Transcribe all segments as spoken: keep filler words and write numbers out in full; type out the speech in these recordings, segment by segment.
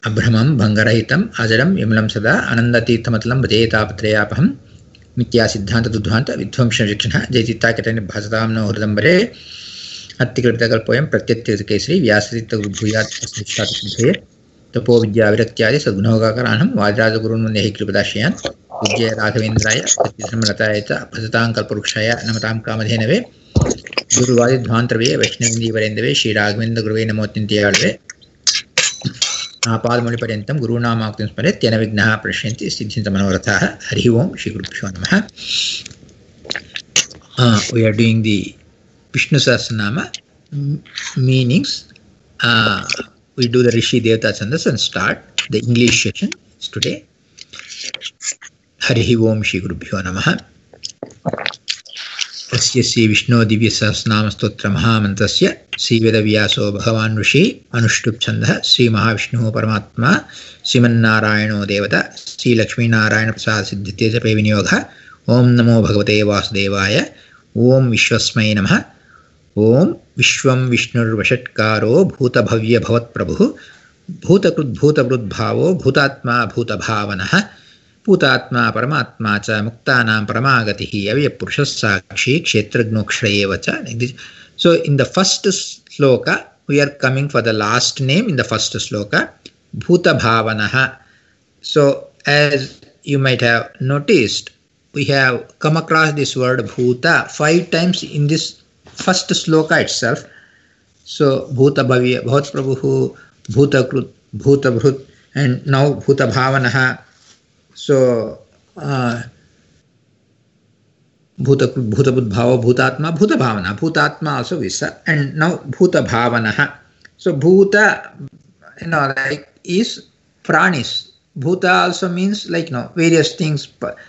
अभ्रमं भंगरहितम् अजरं विमलं सदा आनंदतीर्थमतलं भजेतापत्रयापहं मिथ्या सिद्धांत दुध्वांत विध्वंस शिक्षण जयचित्ताकितने भासतां न हृदंबरे अत्तिकृतकल्पोऽयं प्रत्यत्यकेसरी व्यासतीर्थगुरुभूयात् अस्मत्सात्कृते तपो विद्या विरक्त्यादि सद्गुणोगाकराणं वादिराजगुरून् वन्दे कृपदाश्रयान् पूज्य राघवेन्द्राय सत्यधर्मरताय च भजतां कल्पवृक्षाय नमतां कामधेनवे गुरुवादिध्वान्तरवे वैष्णवेन्दीवरेन्दवे श्रीराघवेन्द्रगुरुवे नमोऽत्यन्त्याळवे आपादमौलिपर्यन्तं गुरूणामाक्तिं स्मरेत् तेन विघ्नाः प्रणश्यन्ति सिद्ध्यन्ति मनोरथाः. हरि ओं श्री गुरुभ्यो नमः. Uh, we are doing the Vishnu Sahasranama meanings. Uh, we do the Rishi Devata Chandas and start the English session today. Hari Om Shri Gurubhyo Namaha. Tasya Sri Vishnu Divya Sahasranama Stotra Mahamantrasya Sri Vedavyaso Bhagavan Rishi Anushtup Chandah Sri Mahavishnu Paramatma Srimannarayano Devata Sri Lakshmi Narayana Prasad Siddhiteja Pevinyoga Om Namo Bhagavate Vasudevaya Om Vishwasmai Namaha Om Vishwam Vishnur Vashatkaro Bhuta Bhavya Bhavat Prabhu Bhuta Krud Bhuta Vrud Bhavo Bhutatma Bhuta Bhavanaha Bhutatma Paramatma Cha Muktanam Paramagatihi Avya Purushas Sakshi Kshetragno Kshayevacha. So in the first sloka we are coming for the last name in the first sloka Bhuta Bhavanaha. So as you might have noticed, we have come across this word Bhuta five times in this first sloka itself. So Bhuta Bhavya Bhavat Prabhu, Bhuta Krut, Bhuta Bhrut, and now Bhuta Bhavanaha. So uh, Bhuta Krut, Bhuta Bhava, Bhutatma, Bhuta Bhavana, Bhutatma also Visa, and now Bhuta Bhavanaha. So Bhuta, you know, like is pranis. Bhuta also means like, you know, various things.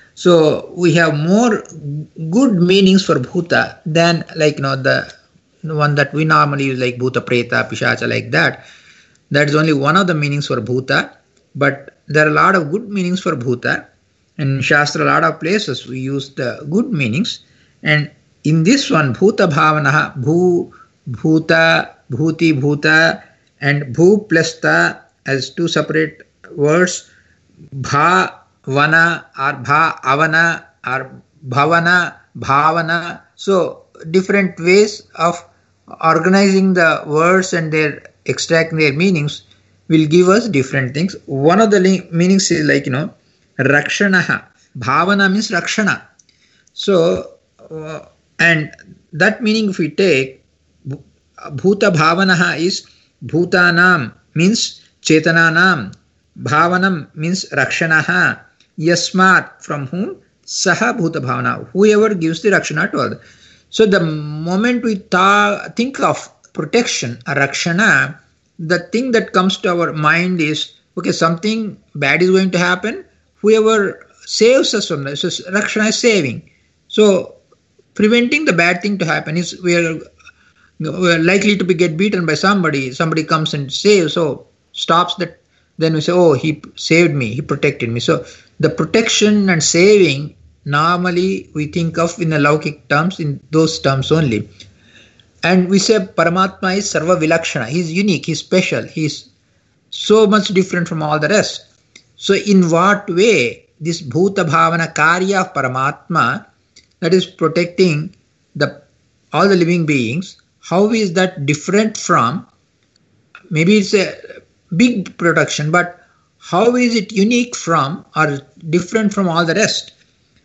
So we have more good meanings for Bhuta than like, you know, the one that we normally use like Bhuta Preta, Pishacha, like that. That is only one of the meanings for Bhuta. But there are a lot of good meanings for Bhuta. And in Shastra, a lot of places we use the good meanings. And in this one, Bhuta Bhavanaha, Bhu, Bhuta, Bhuti, Bhuta, and Bhu plus Ta as two separate words. Bha, Vana, or Bha, Avana, or Bhavana, Bhavana. So, different ways of organizing the words and their extracting their meanings will give us different things. One of the li- meanings is like, you know, Rakshanaha. Bhavana means Rakshana. So, uh, and that meaning if we take, Bhuta Bhavanaha is Bhutanam means Chetananam. Bhavanam means Rakshanaha. Yasmat, from whom? Saha Bhuta Bhavana. Whoever gives the Rakshana to others. So the moment we ta- think of protection, a Rakshana, the thing that comes to our mind is, okay, something bad is going to happen. Whoever saves us from that, so Rakshana is saving. So preventing the bad thing to happen is we are, we are likely to be get beaten by somebody. Somebody comes and saves, so stops that. Then we say, oh, he saved me, he protected me. So the protection and saving, normally we think of in the Laukik terms, in those terms only. And we say Paramatma is Sarva Vilakshana. He is unique, he is special, he is so much different from all the rest. So in what way this Bhuta Bhavana Karya of Paramatma, that is protecting the all the living beings, how is that different from, maybe it's a big protection, but how is it unique from or different from all the rest?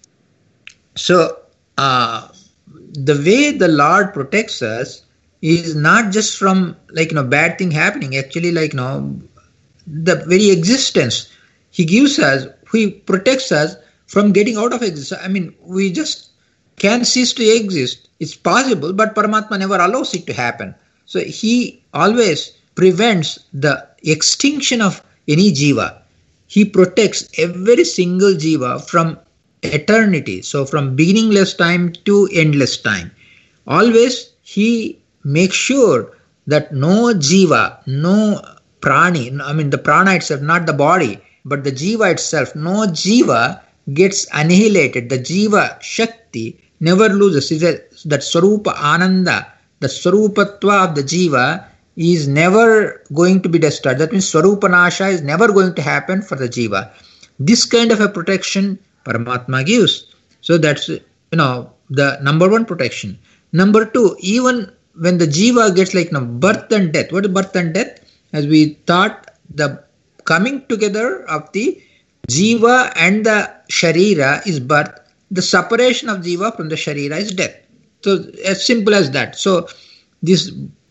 So uh, the way the Lord protects us is not just from like, you know, bad thing happening. Actually, like, you know, the very existence He gives us, He protects us from getting out of existence. I mean, we just can't cease to exist. It's possible, but Paramatma never allows it to happen. So He always prevents the extinction of any jiva. He protects every single jiva from eternity. So from beginningless time to endless time. Always He makes sure that no jiva, no prani, I mean the prana itself, not the body, but the jiva itself, no jiva gets annihilated. The jiva shakti never loses. That Swarupa Ananda, the Swarupatva of the jiva is never going to be destroyed. That means Swarupanasha is never going to happen for the Jiva. This kind of a protection Paramatma gives. So that's, you know, the number one protection. Number two, even when the Jiva gets like, you know, birth and death. What is birth and death? As we thought, the coming together of the Jiva and the Sharira is birth. The separation of Jiva from the Sharira is death. So as simple as that. So this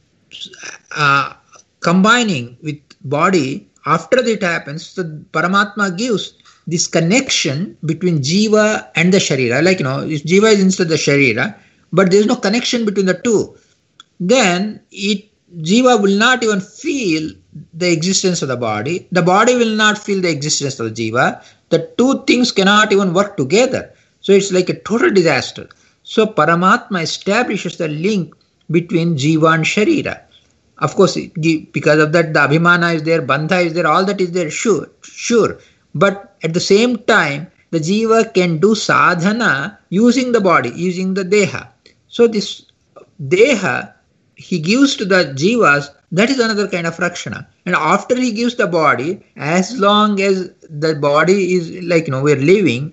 uh, combining with body, after it happens, the Paramatma gives this connection between Jiva and the Sharira. Like, you know, if Jiva is instead the Sharira, but there is no connection between the two, then it Jiva will not even feel the existence of the body. The body will not feel the existence of the Jiva. The two things cannot even work together. So it's like a total disaster. So Paramatma establishes the link between Jiva and Sharira. Of course, because of that, the Abhimana is there, Bandha is there, all that is there, sure, sure. But at the same time, the Jiva can do sadhana using the body, using the Deha. So this Deha, he gives to the Jivas, that is another kind of Rakshana. And after he gives the body, as long as the body is like, you know, we're living,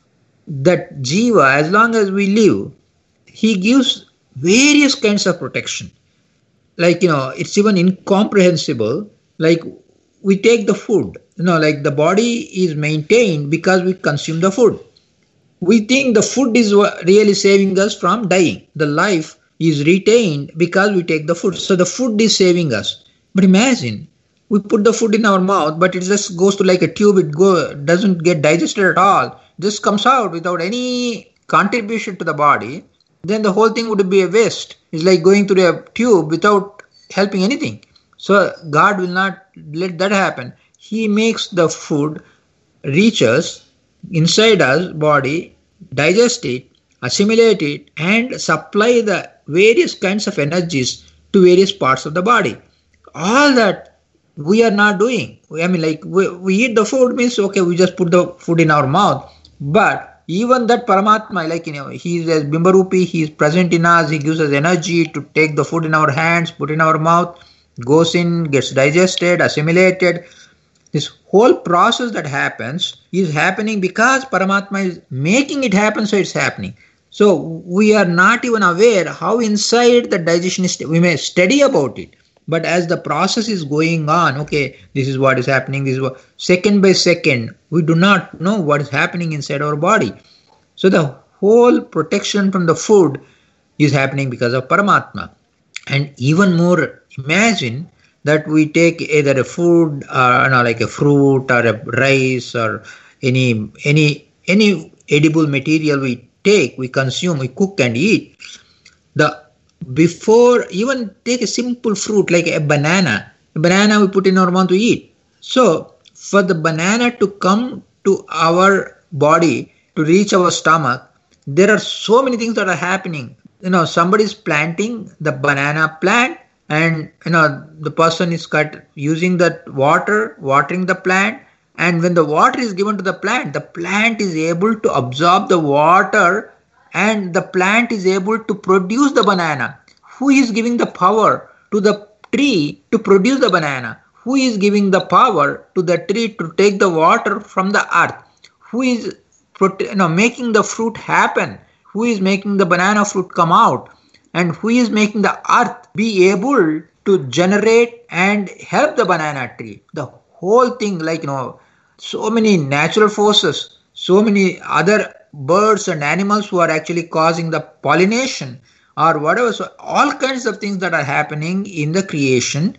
that Jiva, as long as we live, he gives various kinds of protection. Like, you know, it's even incomprehensible. Like, we take the food, you know, like the body is maintained because we consume the food. We think the food is really saving us from dying. The life is retained because we take the food. So the food is saving us. But imagine, we put the food in our mouth, but it just goes to like a tube. It go, doesn't get digested at all. Just comes out without any contribution to the body. Then the whole thing would be a waste. It's like going through a tube without helping anything. So God will not let that happen. He makes the food reach us, inside us, body, digest it, assimilate it, and supply the various kinds of energies to various parts of the body. All that we are not doing. I mean, like, we, we eat the food means, okay, we just put the food in our mouth. But even that Paramatma, like, you know, he is as Bimbarupi, he is present in us, he gives us energy to take the food in our hands, put in our mouth, goes in, gets digested, assimilated. This whole process that happens is happening because Paramatma is making it happen, so it's happening. So we are not even aware how inside the digestion is. We may study about it, but as the process is going on, okay, this is what is happening, this is what, second by second, we do not know what is happening inside our body. So the whole protection from the food is happening because of Paramatma. And even more, imagine that we take either a food, or you know, like a fruit or a rice or any any any edible material we take, we consume, we cook and eat. The before even take a simple fruit like a banana. A banana we put in our mouth to eat. So for the banana to come to our body, to reach our stomach, there are so many things that are happening. You know, somebody is planting the banana plant, and you know, the person is cut using that water, watering the plant, and when the water is given to the plant, the plant is able to absorb the water and the plant is able to produce the banana. Who is giving the power to the tree to produce the banana? Who is giving the power to the tree to take the water from the earth? Who is you know, making the fruit happen? Who is making the banana fruit come out? And who is making the earth be able to generate and help the banana tree? The whole thing, like, you know, so many natural forces, so many other birds and animals who are actually causing the pollination or whatever. So all kinds of things that are happening in the creation,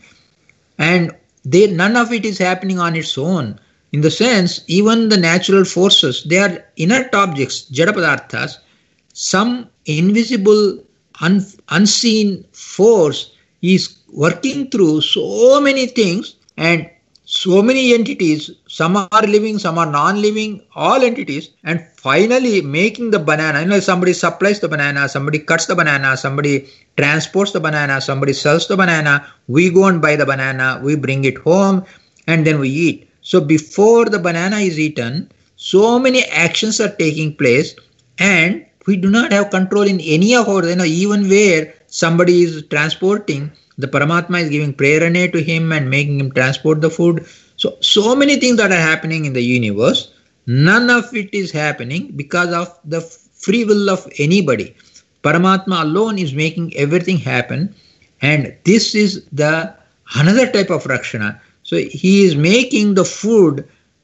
and they, none of it is happening on its own. In the sense, even the natural forces, they are inert objects, Jada Padarthas. Some invisible, un, unseen force is working through so many things and so many entities. Some are living, some are non-living, all entities, and finally making the banana. You know, somebody supplies the banana, somebody cuts the banana, somebody transports the banana, somebody sells the banana, we go and buy the banana, we bring it home, and then we eat. So before the banana is eaten, so many actions are taking place, and we do not have control in any of our, you know, even where somebody is transporting The Paramatma is giving prerana to him and making him transport the food. So, so many things that are happening in the universe, none of it is happening because of the free will of anybody. Paramatma alone is making everything happen, and this is the another type of Rakshana. So he is making the food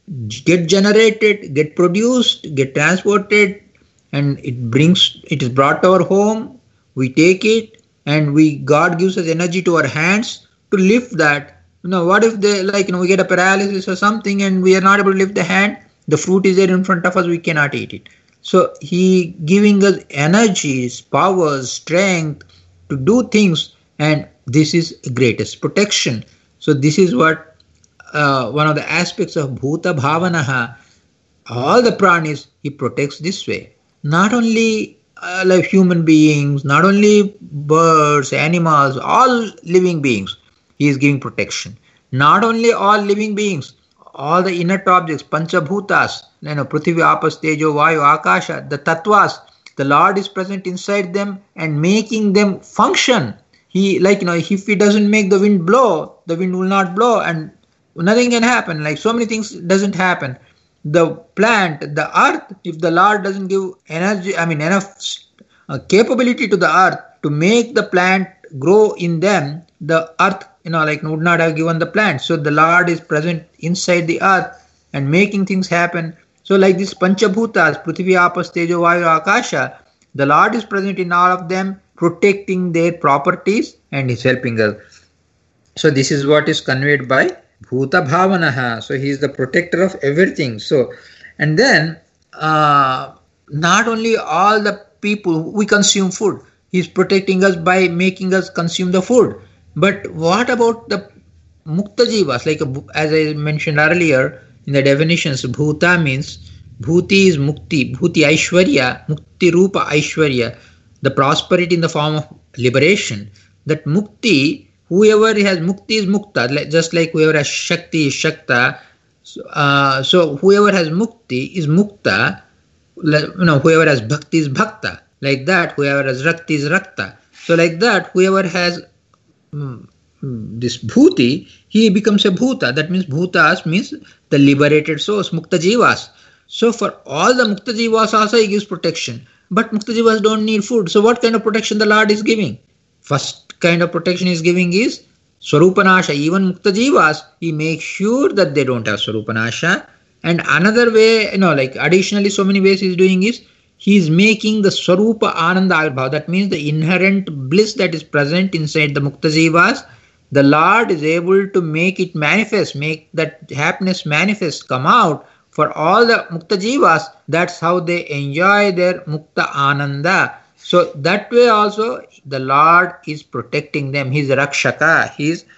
get generated, get produced, get transported, and it brings, it is brought to our home, we take it, and we, God gives us energy to our hands to lift that. You know, what if they, like, you know, we get a paralysis or something and we are not able to lift the hand, the fruit is there in front of us, we cannot eat it. So he giving us energies, powers, strength to do things, and this is greatest protection. So this is what uh, one of the aspects of Bhuta Bhavanaha, all the pranis he protects this way. Not only uh, like human beings, not only birds, animals, all living beings, he is giving protection. Not only all living beings, all the inert objects, Panchabhutas, you know, Prithvi, Apas, Tejo, Vayu, Akasha, the Tattvas, the Lord is present inside them and making them function. He, like, you know, if he doesn't make the wind blow, the wind will not blow and nothing can happen. Like, so many things doesn't happen. The plant, the earth, if the Lord doesn't give energy, I mean, enough uh, capability to the earth to make the plant grow in them, the earth, you know, like, would not have given the plant. So the Lord is present inside the earth and making things happen. So like this Panchabhutas, Prithvi, Apas, Tejo, Vayu, Akasha, the Lord is present in all of them, protecting their properties, and is helping us. So this is what is conveyed by Bhuta Bhavanaha. So he is the protector of everything. So, and then uh, not only all the people, we consume food, he is protecting us by making us consume the food. But what about the Mukta Jivas? Like, as I mentioned earlier in the definitions, Bhuta means, Bhuti is Mukti, Bhuti Aishwarya, Mukti Rupa Aishwarya, the prosperity in the form of liberation. That Mukti, whoever has Mukti is Mukta, just like whoever has Shakti is Shakta. Uh, so whoever has Mukti is Mukta, you know, whoever has Bhakti is Bhakta. Like that, whoever has Rakti is Rakta. So like that, whoever has um, this Bhuti, he becomes a Bhuta. That means Bhutas means the liberated souls, Mukta Jivas. So for all the Mukta Jivas also he gives protection. But Mukta Jivas don't need food. So what kind of protection the Lord is giving? First kind of protection he is giving is Swarupanasha. Even Mukta Jivas, he makes sure that they don't have Swarupanasha. And another way, you know, like additionally so many ways he is doing is, he is making the Swarupa Ananda Avirbhava. That means the inherent bliss that is present inside the Mukta Jivas, the Lord is able to make it manifest, make that happiness manifest, come out for all the Mukta Jivas. That's how they enjoy their Mukta Ananda. So that way also the Lord is protecting them. He is Rakshaka. He is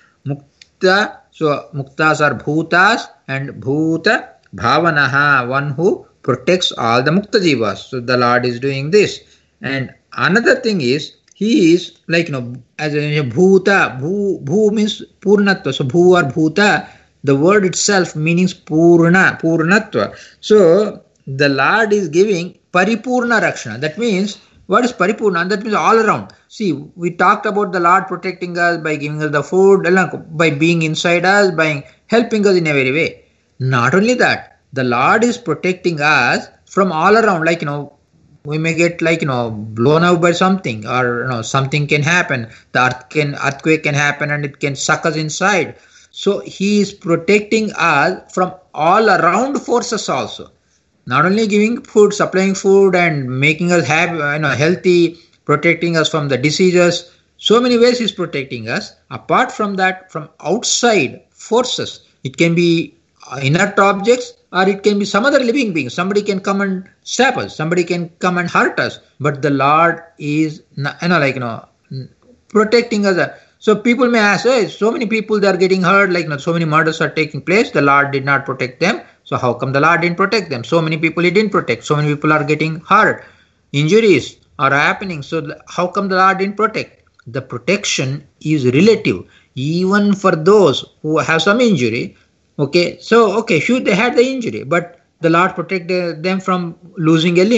Mukta. So Muktas are Bhutas and Bhuta Bhavanaha, one who protects all the Mukta Jivas. So the Lord is doing this. And another thing is, he is like, you know, as a Bhuta, Bhu, Bhu means Purnatva. So Bhu or Bhuta, the word itself means Purna, Purnatva. So the Lord is giving Paripurna Rakshana. That means, what is Paripurna? That means all around. See, we talked about the Lord protecting us by giving us the food, by being inside us, by helping us in every way. Not only that, the Lord is protecting us from all around. Like, you know, we may get, like, you know, blown out by something, or, you know, something can happen. The earth can, earthquake can happen and it can suck us inside. So he is protecting us from all around forces also. Not only giving food, supplying food and making us have, you know, healthy, protecting us from the diseases. So many ways he is protecting us. Apart from that, from outside forces, it can be inert objects, or it can be some other living being. Somebody can come and stab us. Somebody can come and hurt us. But the Lord is, you know, like, you know, protecting us. So people may ask, hey, so many people, they are getting hurt. Like, you know, so many murders are taking place. The Lord did not protect them. So how come the Lord didn't protect them? So many people he didn't protect. So many people are getting hurt. Injuries are happening. So how come the Lord didn't protect? The protection is relative. Even for those who have some injury, okay, so, okay, sure, they had the injury, but the Lord protected them from losing a limb.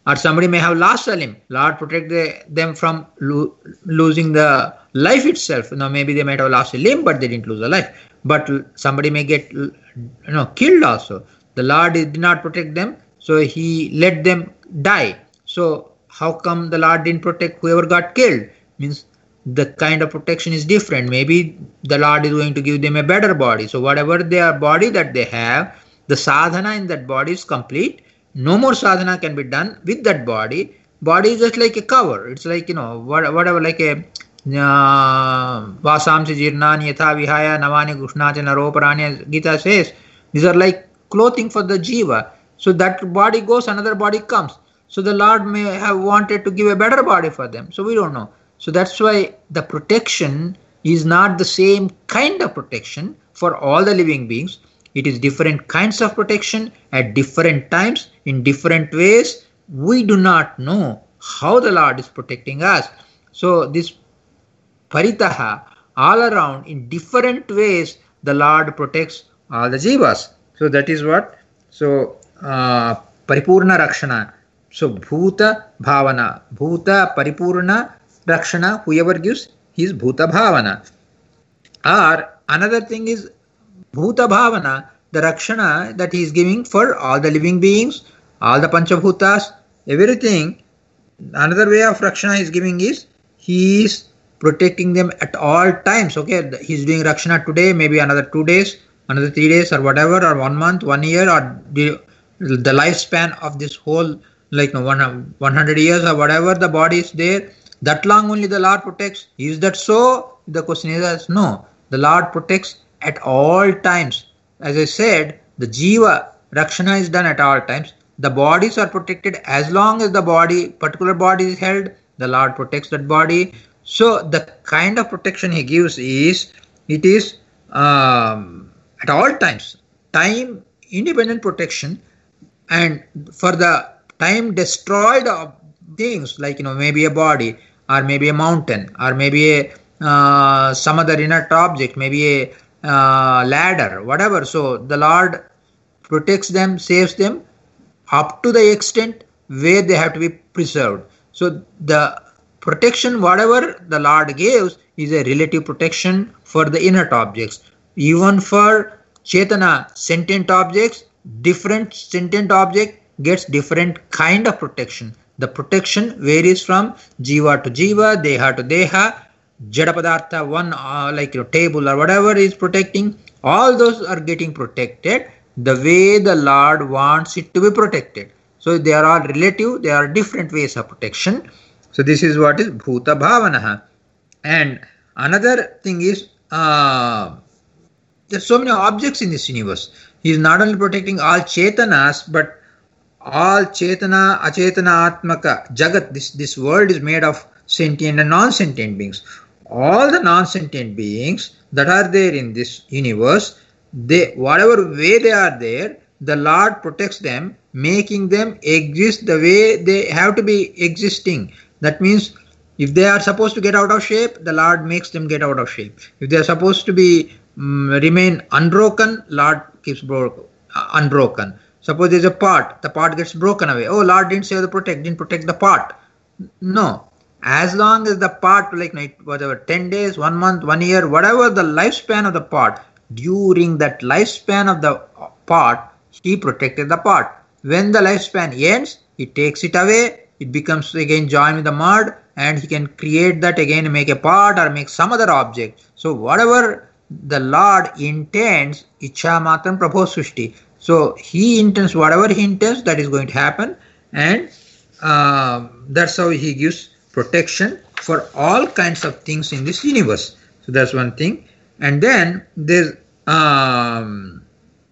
Or somebody may have lost a limb. Lord protect the, them from lo- losing the life itself. You know, maybe they might have lost a limb, but they didn't lose a life. But somebody may get, you know, killed also. The Lord did not protect them, so He let them die. So how come the Lord didn't protect whoever got killed? Means the kind of protection is different. Maybe the Lord is going to give them a better body. So whatever their body that they have, the sadhana in that body is complete. No more sadhana can be done with that body. Body is just like a cover. It's like, you know, whatever, like a vasamsi jirnani yatha vihaya navani gushnacha naroparani, Gita says. These are like clothing for the jiva. So that body goes, another body comes. So the Lord may have wanted to give a better body for them. So we don't know. So that's why the protection is not the same kind of protection for all the living beings. It is different kinds of protection at different times, in different ways. We do not know how the Lord is protecting us. So this paritaha, all around, in different ways, the Lord protects all the jivas. So that is what? So, uh, paripurna rakshana. So, bhuta bhavana. Bhuta paripurna rakshana, whoever gives, he is bhuta bhavana. Or another thing is bhuta bhavana, the rakshana that he is giving for all the living beings, all the panchabhutas, everything. Another way of rakshana he is giving is he is protecting them at all times. Okay, he is doing rakshana today, maybe another two days, another three days, or whatever, or one month, one year, or the, the lifespan of this whole, like no one one hundred years or whatever the body is there. That long only the Lord protects. Is that so? The question is no. The Lord protects at all times. As I said, the jiva rakshana is done at all times. The bodies are protected as long as the body, particular body is held. The Lord protects that body. So the kind of protection He gives is, it is um, at all times, time independent protection, and for the time destroyed of things, like, you know, maybe a body, or maybe a mountain, or maybe a uh, some other inert object, maybe a uh, ladder, whatever. So the Lord protects them, saves them up to the extent where they have to be preserved. So the protection, whatever the Lord gives, is a relative protection for the inert objects. Even for Chetana, sentient objects, different sentient object gets different kind of protection. The protection varies from jiva to jiva, deha to deha, jada padartha, one uh, like your table or whatever is protecting. All those are getting protected the way the Lord wants it to be protected. So they are all relative, they are different ways of protection. So this is what is bhuta bhavanaha. And another thing is, uh, there's so many objects in this universe. He is not only protecting all chetanas, but all chetana, achetana, atmaka, jagat, this, this world is made of sentient and non-sentient beings. All the non-sentient beings that are there in this universe, they, whatever way they are there, the Lord protects them, making them exist the way they have to be existing. That means if they are supposed to get out of shape, the Lord makes them get out of shape. If they are supposed to be um, remain unbroken, Lord keeps broke, uh, unbroken. Suppose there is a pot, the pot gets broken away. Oh, Lord didn't save the protect, didn't protect the pot. No. As long as the pot, like whatever, ten days, one month, one year, whatever the lifespan of the pot, during that lifespan of the pot, He protected the pot. When the lifespan ends, He takes it away, it becomes again joined with the mud, and He can create that again and make a pot or make some other object. So whatever the Lord intends, Ichha Matram Prabho Sushti. So He intends whatever He intends, that is going to happen, and uh, that's how He gives protection for all kinds of things in this universe. So that's one thing. And then there's um,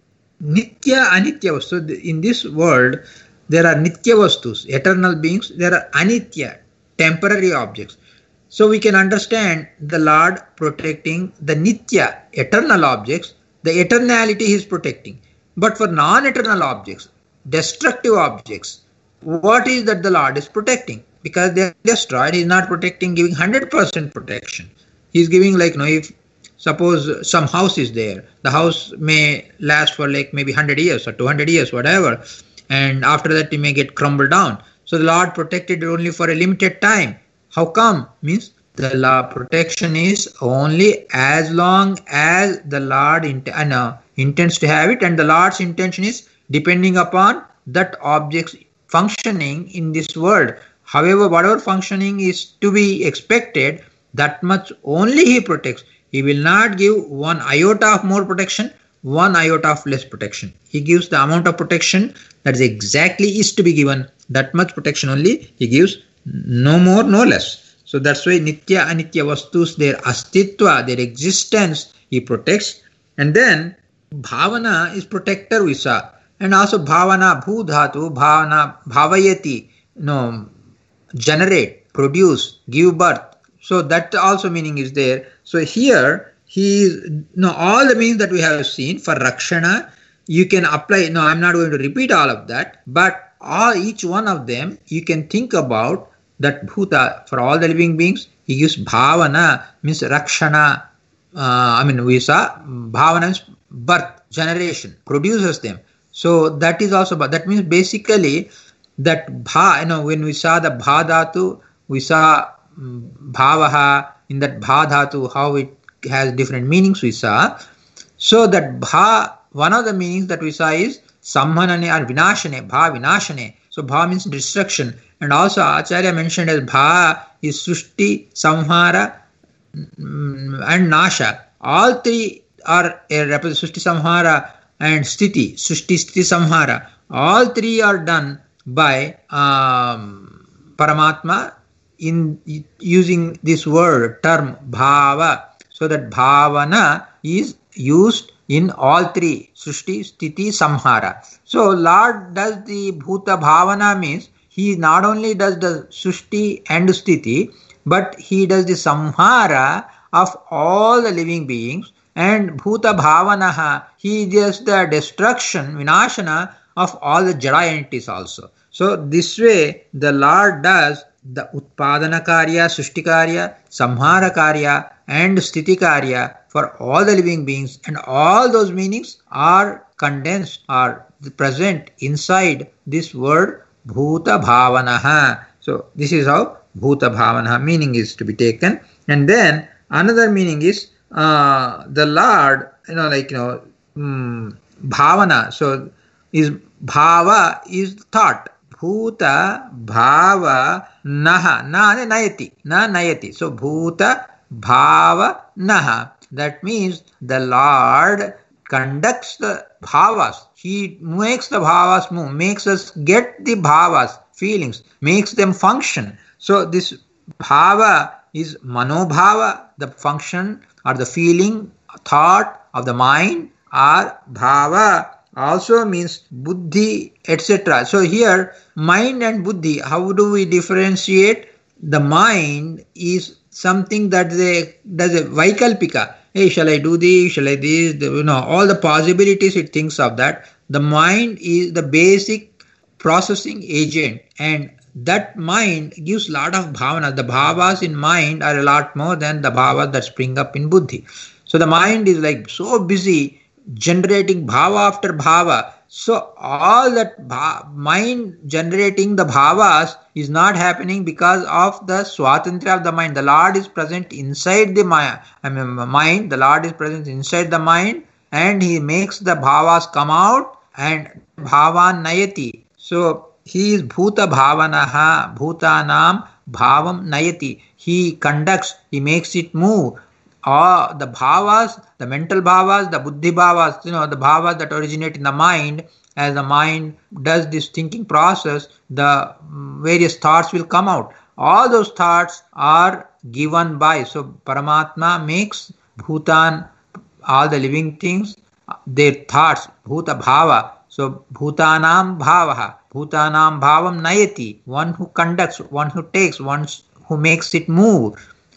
Nitya Anitya. So in this world, there are Nitya Vastus, eternal beings. There are Anitya, temporary objects. So we can understand the Lord protecting the Nitya, eternal objects. The eternality He is protecting. But for non-eternal objects, destructive objects, what is that the Lord is protecting? Because they are destroyed, He is not protecting, giving one hundred percent protection. He is giving, like, you know, if suppose some house is there, the house may last for like maybe one hundred years or two hundred years, whatever, and after that it may get crumbled down. So the Lord protected it only for a limited time. How come? Means the law protection is only as long as the Lord int- uh, no, intends to have it, and the Lord's intention is depending upon that object's functioning in this world. However, whatever functioning is to be expected, that much only He protects. He will not give one iota of more protection, one iota of less protection. He gives the amount of protection that is exactly is to be given. That much protection only He gives, no more, no less. So that's why Nitya Anitya Vastus, their Astitva, their existence, He protects. And then Bhavana is protector Visa. And also Bhavana, Bhudhatu, Bhavana, Bhavayati, you know, generate, produce, give birth. So that also meaning is there. So here, he is, you know, all the meanings that we have seen for Rakshana, you can apply. No, I'm not going to repeat all of that, but all each one of them, you can think about that Bhuta, for all the living beings, he gives Bhavana, means Rakshana. Uh, I mean, we saw Bhavana means birth, generation, produces them. So that is also, that means basically that Bha, you know, when we saw the Bha Dhatu, we saw um, Bhavaha, in that Bha Dhatu, how it has different meanings we saw. So that Bha, one of the meanings that we saw is Samhanane or Vinashane, Bha Vinashane. So Bha means destruction. And also Acharya mentioned as Bha is Srushti, Samhara and Nasha. All three are a representation, Srushti, Samhara and Sthiti, Srushti, Sthiti, Samhara. All three are done by um, Paramatma in using this word, term Bhava. So that Bhavana is used in all three, Srushti, Sthiti, Samhara. So Lord does the Bhuta Bhavana means He not only does the Srushti and Sthiti, but He does the Samhara of all the living beings. And Bhuta Bhavanaha, He does the destruction, Vinashana of all the Jada entities also. So this way the Lord does the Utpadana Karya, Srushti Karya, Samhara Karya and Sthiti Karya for all the living beings, and all those meanings are condensed, are present inside this word Bhuta Bhavanaha. So this is how Bhuta Bhavanaha meaning is to be taken. And then another meaning is uh, the Lord, you know, like, you know, um, Bhavana. So is Bhava is thought. Bhuta Bhava Naha. Na Nayati. Na Nayati. So Bhuta Bhava Naha. That means the Lord conducts the bhavas. He makes the bhavas move, makes us get the bhavas, feelings, makes them function. So this bhava is manobhava, the function or the feeling, thought of the mind, or bhava also means buddhi, et cetera. So here, mind and buddhi, how do we differentiate? The mind is something that they does a vaikalpika. Hey, shall I do this? Shall I this? You know, all the possibilities it thinks of that. The mind is the basic processing agent, and that mind gives a lot of bhavana. The bhavas in mind are a lot more than the bhavas that spring up in buddhi. So the mind is like so busy generating bhava after bhava. So all that bha- mind generating the bhavas is not happening because of the swatantra of the mind. The Lord is present inside the mind. I mean, mind. The Lord is present inside the mind, and He makes the bhavas come out, and bhavan nayati. So He is bhuta bhavanaha, bhutanam bhavam nayati. He conducts, He makes it move. Or the bhavas, the mental bhavas, the buddhi bhavas, you know, the bhavas that originate in the mind. As the mind does this thinking process, the various thoughts will come out. All those thoughts are given by, so Paramatma makes Bhutan, all the living things, their thoughts, Bhuta Bhava. So Bhutanam Bhavaha, Bhutanam Bhavam Nayati, one who conducts, one who takes, one who makes it move.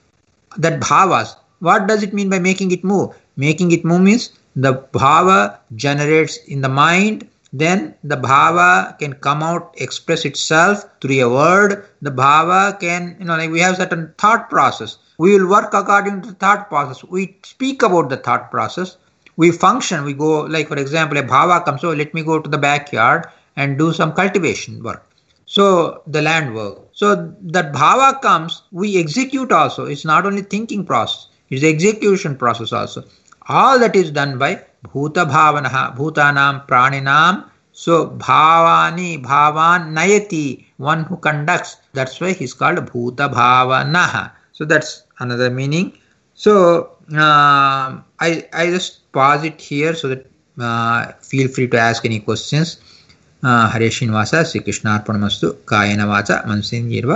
That bhavas, what does it mean by making it move? Making it move means the bhava generates in the mind, then the bhava can come out, express itself through a word. The bhava can, you know, like we have certain thought process. We will work according to the thought process. We speak about the thought process. We function. We go, like for example, a bhava comes, so let me go to the backyard and do some cultivation work. So the land work. So that bhava comes, we execute also. It's not only thinking process, it's the execution process also. All that is done by bhuta bhavanaha, bhutanam praninam. So bhavani, bhavan nayati, one who conducts. That's why he's called bhuta bhavanaha. So that's another meaning. So uh, I I just pause it here so that uh, feel free to ask any questions. Hare Srinivasa, Sri Krishnarpanamastu, Kayena Vacha, Mansinirva.